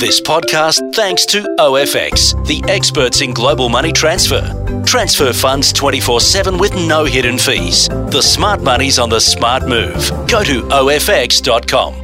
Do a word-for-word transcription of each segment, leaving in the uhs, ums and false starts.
This podcast thanks to O F X, the experts in global money transfer. Transfer funds twenty-four seven with no hidden fees. The smart money's on the smart move. Go to O F X dot com.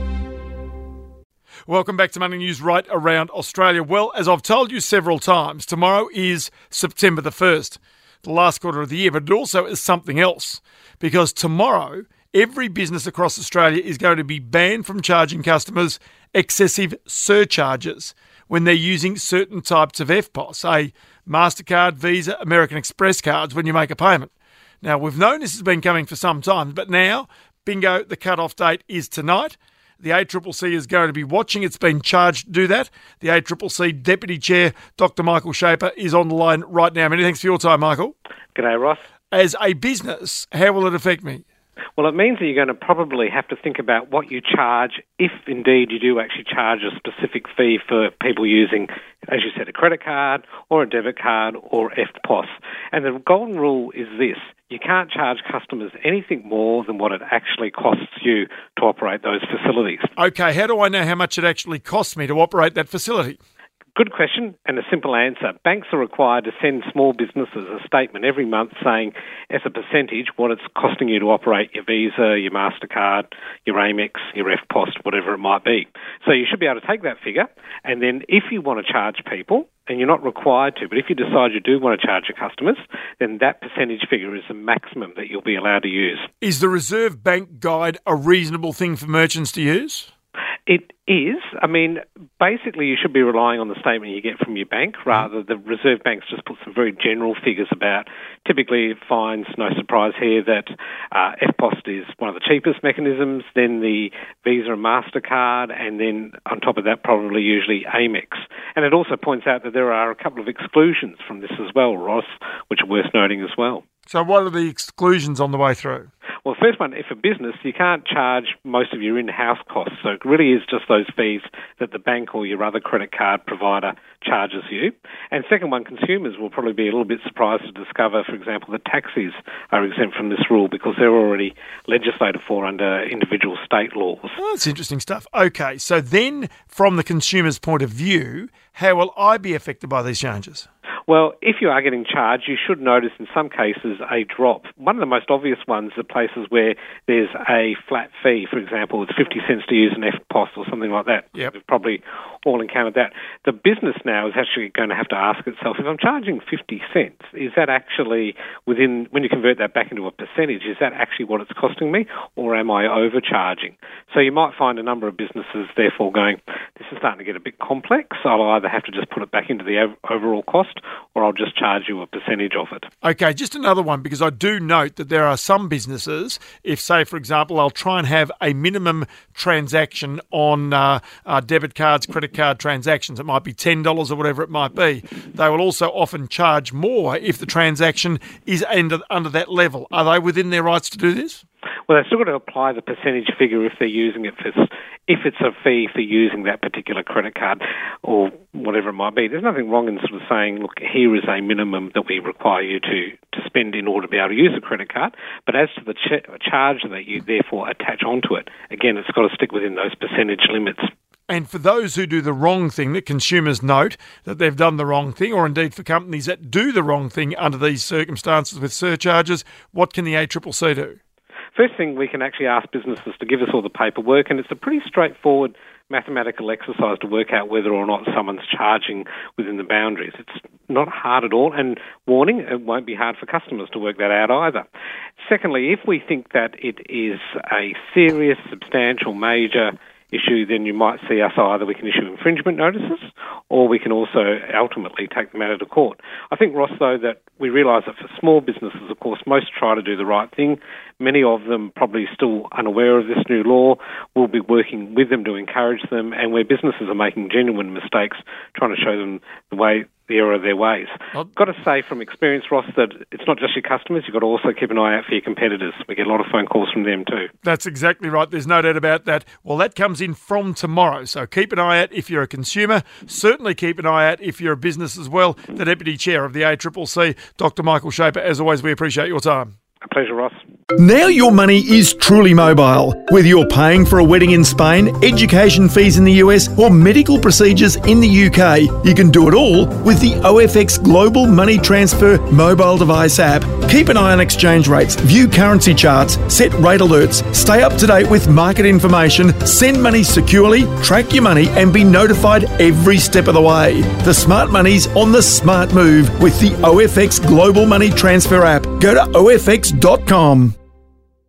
Welcome back to Money News right around Australia. Well, as I've told you several times, tomorrow is September the first, the last quarter of the year, but it also is something else, because tomorrow every business across Australia is going to be banned from charging customers excessive surcharges when they're using certain types of F P O S, say MasterCard, Visa, American Express cards when you make a payment. Now, we've known this has been coming for some time, but now, bingo, the cut-off date is tonight. The A C C C is going to be watching. It's been charged to do that. The A C C C Deputy Chair, Doctor Michael Schaper, is on the line right now. Many thanks for your time, Michael. G'day, Ross. As a business, how will it affect me? Well, it means that you're going to probably have to think about what you charge if indeed you do actually charge a specific fee for people using, as you said, a credit card or a debit card or F P O S. And the golden rule is this: you can't charge customers anything more than what it actually costs you to operate those facilities. Okay, how do I know how much it actually costs me to operate that facility? Good question and a simple answer. Banks are required to send small businesses a statement every month saying, as a percentage, what it's costing you to operate your Visa, your MasterCard, your Amex, your F P O S, whatever it might be. So you should be able to take that figure, and then if you want to charge people, and you're not required to, but if you decide you do want to charge your customers, then that percentage figure is the maximum that you'll be allowed to use. Is the Reserve Bank guide a reasonable thing for merchants to use? It is. I mean, basically you should be relying on the statement you get from your bank rather. The Reserve Bank's just put some very general figures about, typically fines, no surprise here, that uh, F P O S is one of the cheapest mechanisms, then the Visa and MasterCard, and then on top of that probably usually Amex. And it also points out that there are a couple of exclusions from this as well, Ross, which are worth noting as well. So what are the exclusions on the way through? Well, the first one, if a business, you can't charge most of your in-house costs. So it really is just those fees that the bank or your other credit card provider charges you. And second one, consumers will probably be a little bit surprised to discover, for example, that taxis are exempt from this rule because they're already legislated for under individual state laws. Oh, that's interesting stuff. Okay, so then from the consumer's point of view, how will I be affected by these changes? Well, if you are getting charged, you should notice in some cases a drop. One of the most obvious ones are places where there's a flat fee. For example, it's fifty cents to use an F P O S or something like that. Yep. We've probably all encountered that. The business now is actually going to have to ask itself, if I'm charging fifty cents, is that actually within, when you convert that back into a percentage, is that actually what it's costing me, or am I overcharging? So you might find a number of businesses therefore going, this is starting to get a bit complex. I'll either have to just put it back into the overall cost, or I'll just charge you a percentage of it. Okay, just another one, because I do note that there are some businesses, if, say, for example, I'll try and have a minimum transaction on uh, uh, debit cards, credit card transactions, it might be ten dollars or whatever it might be, they will also often charge more if the transaction is under, under that level. Are they within their rights to do this? Well, they've still got to apply the percentage figure if they're using it for, if it's a fee for using that particular credit card or whatever it might be. There's nothing wrong in sort of saying, look, here is a minimum that we require you to, to spend in order to be able to use a credit card. But as to the ch- charge that you therefore attach onto it, again, it's got to stick within those percentage limits. And for those who do the wrong thing, that consumers note that they've done the wrong thing, or indeed for companies that do the wrong thing under these circumstances with surcharges, what can the A C C C do? First thing, we can actually ask businesses to give us all the paperwork, and it's a pretty straightforward mathematical exercise to work out whether or not someone's charging within the boundaries. It's not hard at all, and warning, it won't be hard for customers to work that out either. Secondly, if we think that it is a serious, substantial, major issue, then you might see us either we can issue infringement notices or we can also ultimately take the matter to court. I think, Ross, though, that we realise that for small businesses, of course, most try to do the right thing. Many of them probably still unaware of this new law. We'll be working with them to encourage them, and where businesses are making genuine mistakes, trying to show them the way, the error of their ways. I've got to say from experience, Ross, that it's not just your customers, you've got to also keep an eye out for your competitors. We get a lot of phone calls from them too. That's exactly right. There's no doubt about that. Well, that comes in from tomorrow, so keep an eye out if you're a consumer. Certainly keep an eye out if you're a business as well. The Deputy Chair of the A C C C, Doctor Michael Schaper, as always, we appreciate your time. A pleasure, Ross. Now your money is truly mobile. Whether you're paying for a wedding in Spain, education fees in the U S, or medical procedures in the U K, you can do it all with the O F X Global Money Transfer mobile device app. Keep an eye on exchange rates, view currency charts, set rate alerts, stay up to date with market information, send money securely, track your money, and be notified every step of the way. The smart money's on the smart move with the O F X Global Money Transfer app. Go to O F X dot com.